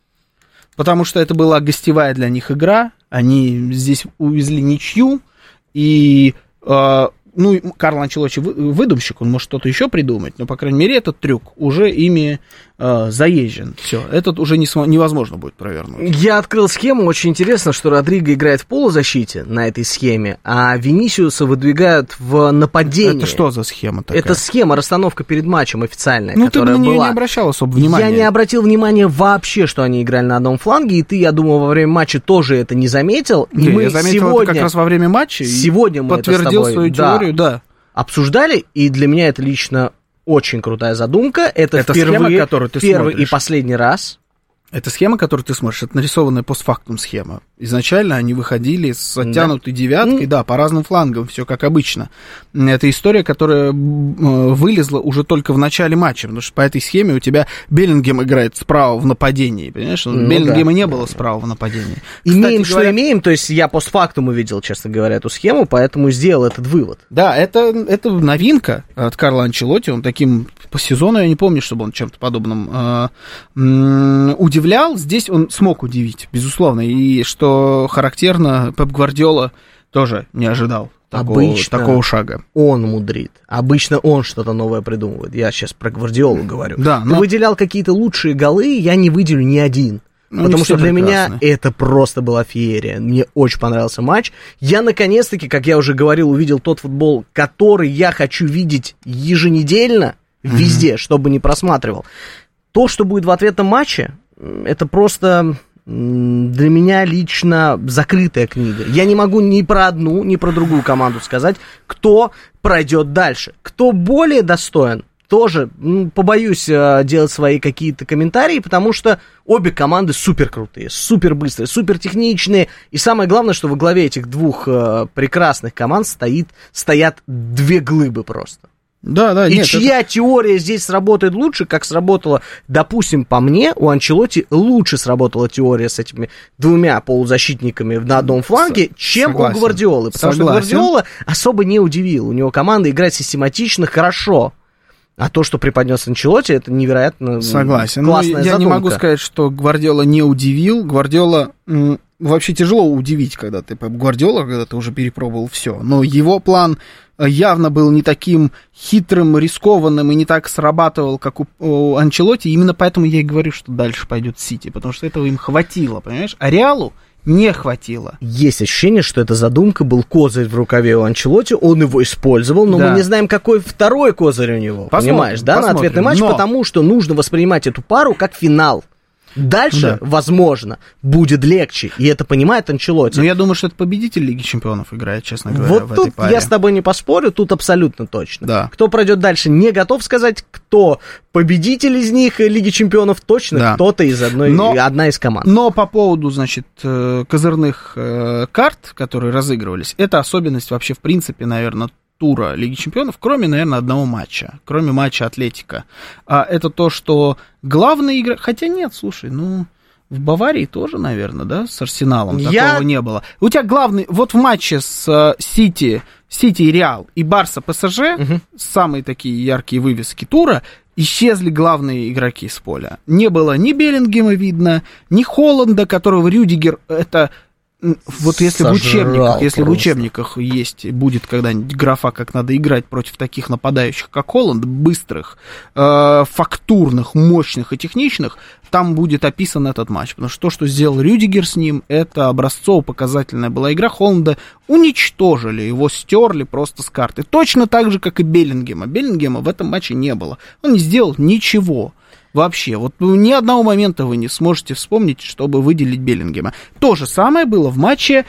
Потому что это была гостевая для них игра, они здесь увезли ничью, и, э, ну, Карло Анчелотти выдумщик, он может что-то еще придумать, но, по крайней мере, этот трюк уже ими э, заезжен. Все, этот уже не см- невозможно будет провернуть. Я открыл схему, очень интересно, что Родриго играет в полузащите на этой схеме, а Винисиуса выдвигают в нападении. Это что за схема такая? Это схема, расстановка перед матчем официальная, ну, которая ты на нее была. не обращал особо внимания. Я не обратил внимания вообще, что они играли на одном фланге, и ты, я думаю, во время матча тоже это не заметил. И не, мы я заметил сегодня, это как раз во время матча. Сегодня мы подтвердил это с тобой, свою да, теорию, да. обсуждали, и для меня это лично очень крутая задумка. Это, это впервые, схема, которую ты первый смотришь. и последний раз, Эта схема, которую ты смотришь, это нарисованная постфактум схема. Изначально они выходили с оттянутой да. девяткой, mm. да, по разным флангам, все как обычно. Это история, которая вылезла уже только в начале матча, потому что по этой схеме у тебя Беллингем играет справа в нападении, понимаешь? Ну, Беллингема да. не было справа в нападении. Имеем, Кстати, что говоря... имеем, то есть я постфактум увидел, честно говоря, эту схему, поэтому сделал этот вывод. Да, это, это новинка от Карло Анчелотти, он таким по сезону, я не помню, чтобы он чем-то подобным э, м- удивлял, здесь он смог удивить, безусловно, и что характерно, Пеп Гвардиола тоже не ожидал такого, Обычно такого шага. Он мудрит, обычно он что-то новое придумывает, я сейчас про Гвардиолу говорю. Да, но... Ты выделял какие-то лучшие голы, я не выделю ни один. Ну, потому что для прекрасны. Меня это просто была феерия. Мне очень понравился матч. Я, наконец-таки, как я уже говорил, увидел тот футбол, который я хочу видеть еженедельно, mm-hmm. везде, чтобы не просматривал. То, что будет в ответном матче, это просто для меня лично закрытая книга. Я не могу ни про одну, ни про другую команду сказать, кто пройдет дальше. Кто более достоин, тоже ну, побоюсь э, делать свои какие-то комментарии, потому что обе команды супер крутые, супер быстрые, супер техничные. И самое главное, что во главе этих двух э, прекрасных команд стоит, стоят две глыбы просто. Да, да, И нет, чья это... теория здесь сработает лучше, как сработала, допустим, по мне, у Анчелотти лучше сработала теория с этими двумя полузащитниками на одном фланге, чем Согласен. У Гвардиолы. Потому Согласен. Что Гвардиола особо не удивил. У него команда играет систематично, хорошо. А то, что преподнес Анчелотти, это невероятно Согласен. классная Но я задумка. не могу сказать, что Гвардиола не удивил. Гвардиола... М- вообще тяжело удивить, когда ты Пеп Гвардиола, когда ты уже перепробовал все. Но его план явно был не таким хитрым, рискованным и не так срабатывал, как у, у Анчелотти. Именно поэтому я и говорю, что дальше пойдет Сити, потому что этого им хватило, понимаешь? А Реалу не хватило. Есть ощущение, что эта задумка был козырь в рукаве у Анчелотти, он его использовал, но да. мы не знаем, какой второй козырь у него, посмотрим, понимаешь, да, посмотрим. На ответный матч, но... потому что нужно воспринимать эту пару как финал. Дальше, да. возможно, будет легче, и это понимает Анчелотти. Но я думаю, что это победитель Лиги Чемпионов играет, честно говоря, вот в тут этой паре. Я с тобой не поспорю, тут абсолютно точно. Да. Кто пройдет дальше, не готов сказать, кто победитель из них Лиги Чемпионов, точно да. кто-то из одной, но, одна из команд. Но по поводу, значит, козырных карт, которые разыгрывались, это особенность вообще, в принципе, наверное, тура Лиги Чемпионов, кроме, наверное, одного матча, кроме матча Атлетико. А это то, что главная игра... Хотя нет, слушай, ну, в Баварии тоже, наверное, да, с Арсеналом Я... такого не было. У тебя главный... Вот в матче с Сити, Сити и Реал и Барса ПСЖ, угу. самые такие яркие вывески тура, исчезли главные игроки с поля. Не было ни Беллингема видно, ни Холланда, которого Рюдигер... это Вот если в учебниках, если в учебниках есть, будет когда-нибудь графа, как надо играть против таких нападающих, как Холланд, быстрых, э, фактурных, мощных и техничных, там будет описан этот матч. Потому что то, что сделал Рюдигер с ним, это образцово-показательная была игра. Холланда уничтожили, его стерли просто с карты. Точно так же, как и Беллингема. Беллингема в этом матче не было. Он не сделал ничего. Вообще, вот ни одного момента вы не сможете вспомнить, чтобы выделить Беллингема. То же самое было в матче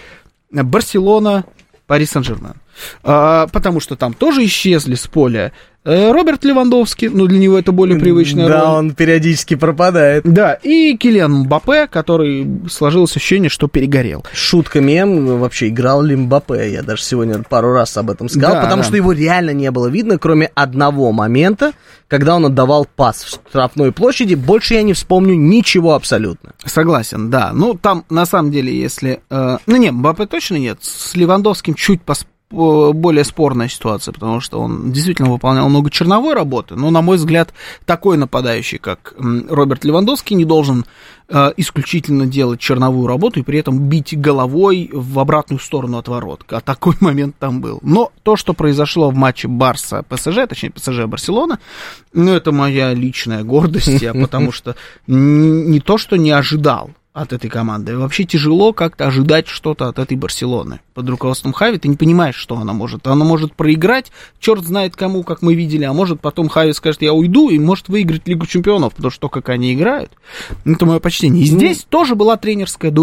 Барселона-Пари Сен-Жермен. А, потому что там тоже исчезли с поля Роберт Левандовский, ну для него это более привычная да, роль. Да, он периодически пропадает. Да, и Килиан Мбаппе, который сложилось ощущение, что перегорел. Шутка мем, вообще играл ли Мбаппе, я даже сегодня пару раз об этом сказал, да, потому да. что его реально не было видно, кроме одного момента, когда он отдавал пас в штрафной площади, больше я не вспомню ничего абсолютно. Согласен, да, ну там на самом деле, если, э, ну не, Мбаппе точно нет, с Левандовским чуть пос более спорная ситуация, потому что он действительно выполнял много черновой работы, но, на мой взгляд, такой нападающий, как Роберт Левандовский, не должен э, исключительно делать черновую работу и при этом бить головой в обратную сторону от ворот. А такой момент там был. Но то, что произошло в матче Барса-ПСЖ, точнее, ПСЖ-Барселона, ну, это моя личная гордость, я потому что не то, что не ожидал от этой команды. Вообще тяжело как-то ожидать что-то от этой Барселоны. Под руководством Хави ты не понимаешь, что она может. Она может проиграть, черт знает кому, как мы видели, а может потом Хави скажет, я уйду, и может выиграть Лигу Чемпионов, потому что то, как они играют, это мое почтение. И здесь тоже была тренерская дуэль.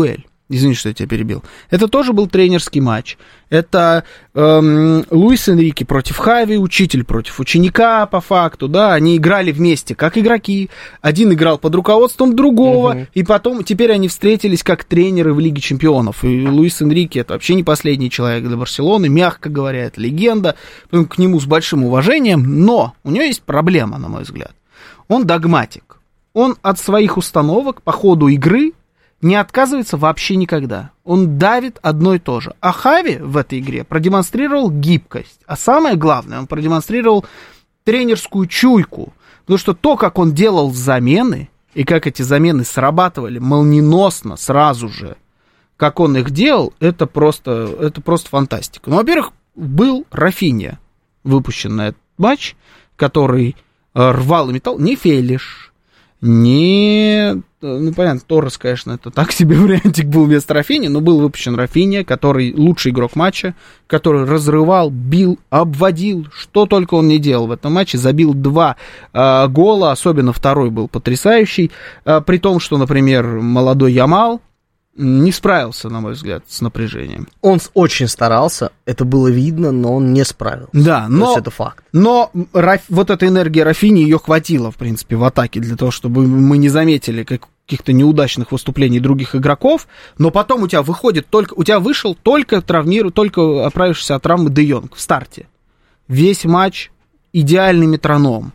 Извини, что я тебя перебил. Это тоже был тренерский матч. Это эм, Луис Энрике против Хави, учитель против ученика, по факту, да, они играли вместе как игроки. Один играл под руководством другого, угу. и потом теперь они встретились как тренеры в Лиге Чемпионов. И Луис Энрике это вообще не последний человек для Барселоны, мягко говоря, это легенда. К нему с большим уважением, но у него есть проблема, на мой взгляд. Он догматик. Он от своих установок по ходу игры не отказывается вообще никогда. Он давит одно и то же. А Хави в этой игре продемонстрировал гибкость. А самое главное, он продемонстрировал тренерскую чуйку. Потому что то, как он делал замены, и как эти замены срабатывали молниеносно, сразу же, как он их делал, это просто, это просто фантастика. Ну, во-первых, был Рафинья, выпущен на этот матч, который рвал и металл. Не Фелиш, не... Ну, понятно, Торрес, конечно, это так себе вариантик был вместо Рафини, но был выпущен Рафинья, который лучший игрок матча, который разрывал, бил, обводил, что только он не делал в этом матче, забил два э, гола, особенно второй был потрясающий, э, при том, что, например, молодой Ямал не справился, на мой взгляд, с напряжением. Он очень старался, это было видно, но он не справился. Да, но, то есть это факт. Но Раф, вот эта энергия Рафини, ее хватило, в принципе, в атаке для того, чтобы мы не заметили как, каких-то неудачных выступлений других игроков, но потом у тебя выходит только, у тебя вышел только травмиру, только оправившийся от травмы Де Йонг в старте. Весь матч идеальный метроном.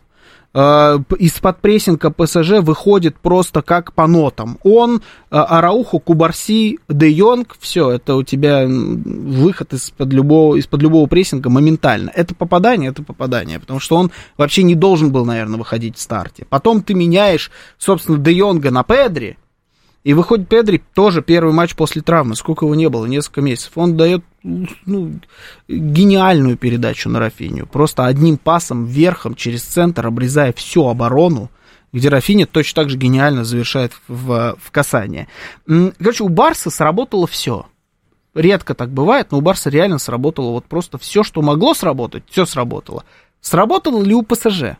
Из-под прессинга ПСЖ выходит просто как по нотам. Он, Араухо, Кубарси, Де Йонг, все, это у тебя выход из-под любого, из-под любого прессинга моментально. Это попадание, это попадание, потому что он вообще не должен был, наверное, выходить в старте. Потом ты меняешь, собственно, Де Йонга на Педри, и выходит Педри, тоже первый матч после травмы, сколько его не было, несколько месяцев. Он дает ну, гениальную передачу на Рафинью, просто одним пасом верхом через центр, обрезая всю оборону, где Рафинья точно так же гениально завершает в, в касание. Короче, у Барса сработало все. Редко так бывает, но у Барса реально сработало вот просто все, что могло сработать, все сработало. Сработало ли у ПСЖ?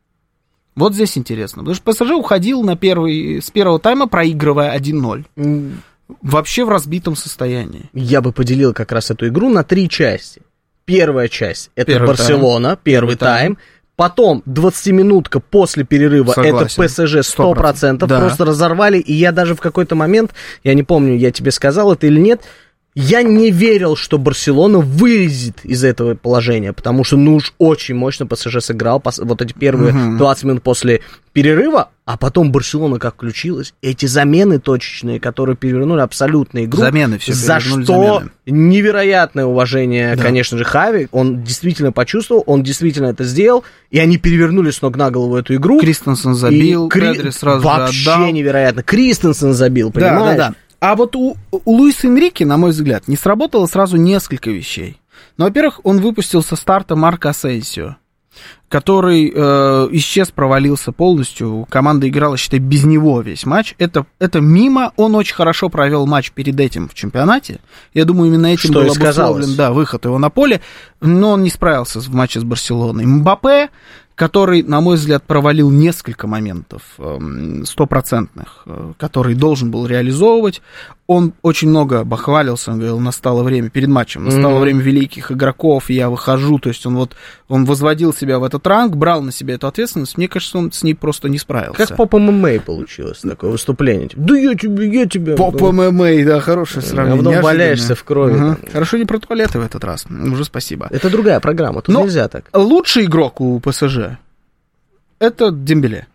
Вот здесь интересно, потому что ПСЖ уходил на первый, с первого тайма, проигрывая один ноль. Вообще в разбитом состоянии. Я бы поделил как раз эту игру на три части. Первая часть — это первый Барселона, тайм. первый, первый тайм. тайм. Потом двадцатиминутка после перерыва, согласен. Это ПСЖ сто процентов. Да. Просто разорвали, и я даже в какой-то момент, я не помню, я тебе сказал это или нет, я не верил, что Барселона вылезет из этого положения, потому что, ну уж очень мощно ПСЖ сыграл вот эти первые uh-huh. двадцать минут после перерыва, а потом Барселона как включилась. Эти замены точечные, которые перевернули абсолютно игру. Замены все за что замены. Невероятное уважение, да. конечно же, Хави. Он действительно почувствовал, он действительно это сделал, и они перевернули с ног на голову эту игру. Кристенсен забил, Кри... Педри сразу Вообще же отдал. невероятно. Кристенсен забил, понимаешь? Да, да, да. А вот у, у Луиса Энрике, на мой взгляд, не сработало сразу несколько вещей. Ну, во-первых, он выпустил со старта Марко Асенсио, который э, исчез, провалился полностью. Команда играла, считай, без него весь матч. Это, это мимо. Он очень хорошо провел матч перед этим в чемпионате. Я думаю, именно этим Что был обусловлен да, выход его на поле. Но он не справился в матче с Барселоной. Мбаппе, который, на мой взгляд, провалил несколько моментов стопроцентных, которые должен был реализовывать. Он очень много бахвалился, он говорил, настало время, перед матчем, настало mm-hmm. время великих игроков, я выхожу, то есть он вот, он возводил себя в этот ранг, брал на себя эту ответственность, мне кажется, он с ней просто не справился. Как поп ММА получилось такое выступление? Да я тебе, я тебе. Поп ММА, да, хорошее сравнение. А потом валяешься в крови. Угу. Хорошо, не про туалеты в этот раз, уже спасибо. Это другая программа, тут Но нельзя так. Лучший игрок у ПСЖ — это Дембеле.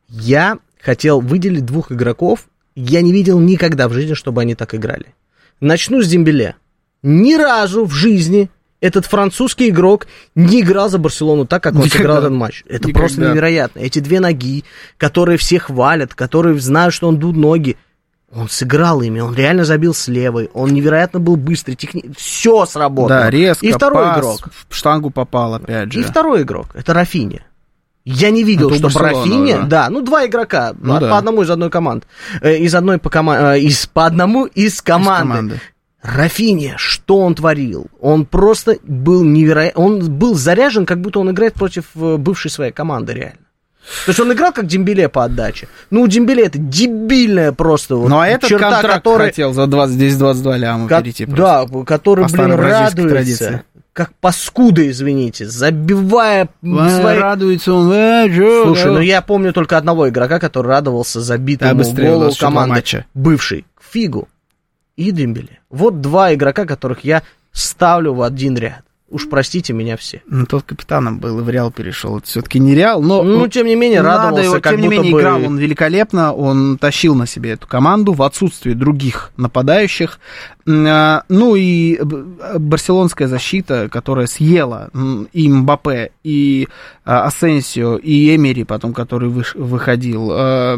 Я хотел выделить двух игроков. Я не видел никогда в жизни, чтобы они так играли. Начну с Дембеле. Ни разу в жизни этот французский игрок не играл за Барселону так, как он никогда. Сыграл этот матч. Это никогда. Просто невероятно. Эти две ноги, которые все хвалят, которые знают, что он дует ноги, он сыграл ими, он реально забил с левой, он невероятно был быстрый, техни... все сработало. Да, резко, и второй пас, игрок. В штангу попал, опять же. И второй игрок, это Рафинья. Я не видел, что Рафинья, да. да, ну два игрока, ну, по да. одному из одной команды, э, из одной по, кома... э, из, по одному из команды. Из команды. Рафинья, что он творил? Он просто был невероятно, он был заряжен, как будто он играет против бывшей своей команды, реально. То есть он играл как Дембеле по отдаче. Ну, у Дембеле это дебильная просто вот ну, а этот черта, контракт который... хотел за двадцать, здесь двадцать два ляма Ко- перейти да, просто. который, По блин, радуется. традиции. Как паскуда, извините, забивая свои... Радуется он. Э, жё, Слушай, да. ну я помню только одного игрока, который радовался забитому Да, голу команды. матча. Бывший. Фигу и Дембеле. Вот два игрока, которых я ставлю в один ряд. Уж простите меня все. Ну, тот капитаном был и в Реал перешел. Это все-таки не Реал, но... Ну, тем не менее, радовался, его, как тем не будто менее, бы... играл он великолепно, он тащил на себе эту команду в отсутствии других нападающих. Ну и барселонская защита, которая съела и Мбаппе, и Асенсио, и Эмери, потом, который выходил,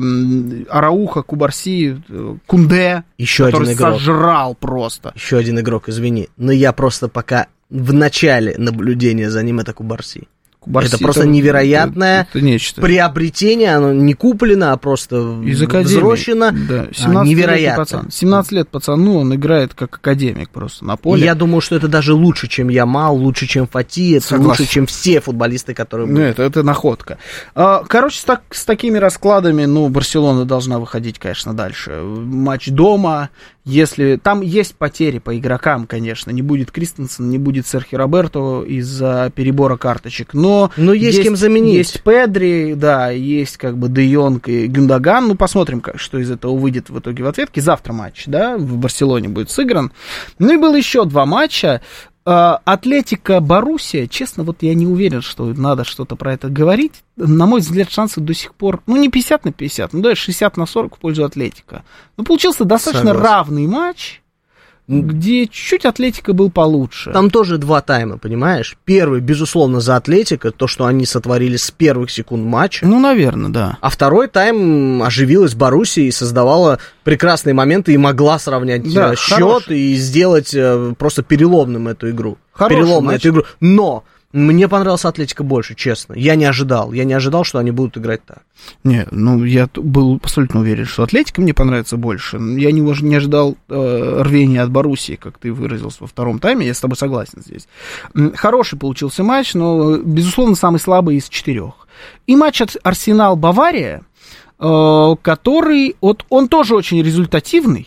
Арауха, Кубарси, Кунде, Еще который один игрок. сожрал просто. Еще один игрок, извини. Но я просто пока в начале наблюдения за ним это Кубарси. Кубарси это просто невероятное это, это нечто. приобретение, оно не куплено, а просто из академии. Взрощено. Да, а, невероятно. Пацан. семнадцать лет пацану, он играет как академик просто на поле. Я думаю, что это даже лучше, чем Ямал, лучше, чем Фати, это Согласен. лучше, чем все футболисты, которые были. Ну, это, это находка. Короче, с, так, с такими раскладами, ну, Барселона должна выходить, конечно, дальше. Матч дома. Если там есть потери по игрокам, конечно, не будет Кристенсена, не будет Серхио Роберто из-за перебора карточек, но, но есть, есть кем заменить. Есть Педри, да, есть как бы Де Йонг и Гюндоган. Ну, посмотрим, как, что из этого выйдет в итоге в ответке. Завтра матч, да, в Барселоне будет сыгран. Ну и было еще два матча. Атлетика Боруссия, честно, вот я не уверен, что надо что-то про это говорить. На мой взгляд, шансы до сих пор, ну, не пятьдесят на пятьдесят, ну, да, шестьдесят на сорок в пользу Атлетика. Но получился достаточно Согласен. равный матч, где чуть-чуть Атлетика был получше. Там тоже два тайма, понимаешь? Первый, безусловно, за Атлетико, то, что они сотворили с первых секунд матча. Ну, наверное, да. А второй тайм оживилась Боруссия и создавала прекрасные моменты и могла сравнять да, счет хороший. И сделать просто переломным эту игру. Переломную эту игру. Но мне понравился Атлетико больше, честно. Я не ожидал. Я не ожидал, что они будут играть так. Не, ну, я был абсолютно уверен, что Атлетико мне понравится больше. Я не, не ожидал э, рвения от Боруссии, как ты выразился во втором тайме. Я с тобой согласен здесь. Хороший получился матч, но, безусловно, самый слабый из четырех. И матч от Арсенал-Бавария, э, который, вот, он тоже очень результативный.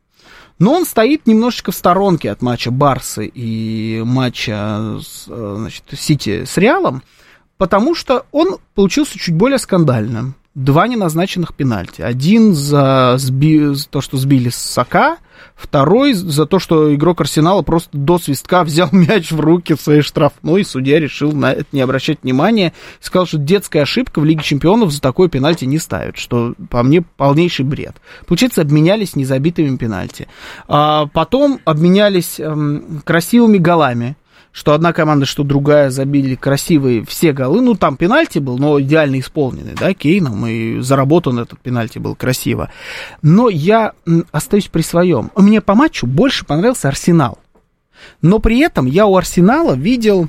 Но он стоит немножечко в сторонке от матча Барсы и матча с, значит, Сити с Реалом, потому что он получился чуть более скандальным. Два неназначенных пенальти. Один за, сби... за то, что сбили с Сака, второй за то, что игрок Арсенала просто до свистка взял мяч в руки в своей штрафной, и судья решил на это не обращать внимания. Сказал, что детская ошибка в Лиге Чемпионов за такое пенальти не ставят, что по мне полнейший бред. Получается, обменялись незабитыми пенальти. А потом обменялись эм, красивыми голами. Что одна команда, что другая забили красивые все голы. Ну, там пенальти был, но идеально исполненный, да, Кейном, и заработан этот пенальти был красиво. Но я остаюсь при своем. Мне по матчу больше понравился Арсенал. Но при этом я у Арсенала видел,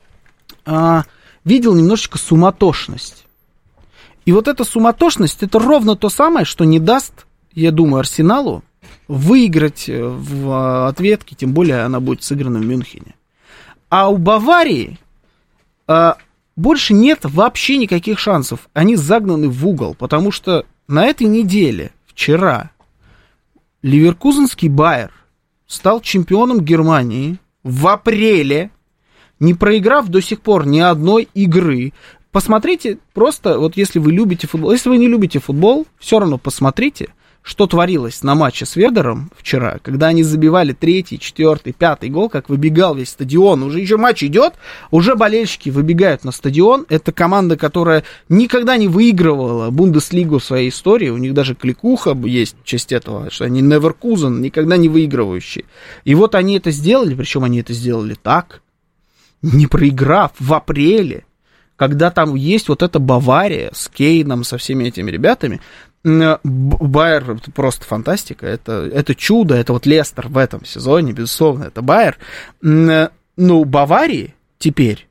а, видел немножечко суматошность. И вот эта суматошность, это ровно то самое, что не даст, я думаю, Арсеналу выиграть в ответке, тем более она будет сыграна в Мюнхене. А у Баварии а, больше нет вообще никаких шансов. Они загнаны в угол, потому что на этой неделе, вчера, ливеркузенский Байер стал чемпионом Германии в апреле, не проиграв до сих пор ни одной игры. Посмотрите, просто, вот если вы любите футбол, если вы не любите футбол, все равно посмотрите, что творилось на матче с Вердером вчера, когда они забивали третий, четвертый, пятый гол, как выбегал весь стадион. Уже еще матч идет, уже болельщики выбегают на стадион. Это команда, которая никогда не выигрывала Бундеслигу в своей истории. У них даже кликуха есть в честь этого, что они Неверкузен, никогда не выигрывающие. И вот они это сделали, причем они это сделали так, не проиграв в апреле, когда там есть вот эта Бавария с Кейном, со всеми этими ребятами. Байер — это просто фантастика, это, это чудо, это вот Лестер в этом сезоне, безусловно, это Байер. Но у Баварии теперь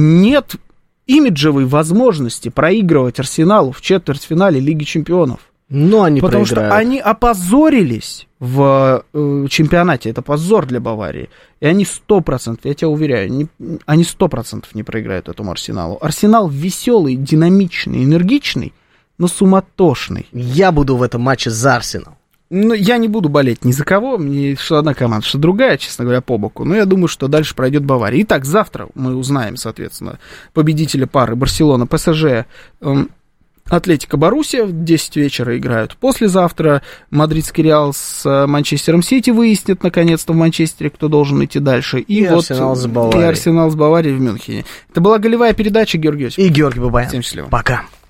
нет имиджевой возможности проигрывать Арсеналу в четвертьфинале Лиги Чемпионов. Но они Потому проиграют. что они опозорились в э, чемпионате. Это позор для Баварии. И они сто процентов, я тебя уверяю, не, они сто процентов не проиграют этому Арсеналу. Арсенал веселый, динамичный, энергичный, но суматошный. Я буду в этом матче за Арсенал. Ну, я не буду болеть ни за кого, мне что одна команда, что другая, честно говоря, по боку. Но я думаю, что дальше пройдет Бавария. Итак, завтра мы узнаем, соответственно, победителя пары Барселона-ПСЖ, эм, Атлетико Боруссия в десять вечера играют. Послезавтра мадридский Реал с Манчестером Сити выяснит, наконец-то, в Манчестере, кто должен идти дальше. И, и вот Арсенал с Баварией. И Арсенал с Баварией в Мюнхене. Это была голевая передача, Георгий Осипов. И Георгий Бабаян. Всем счастливо. Пока.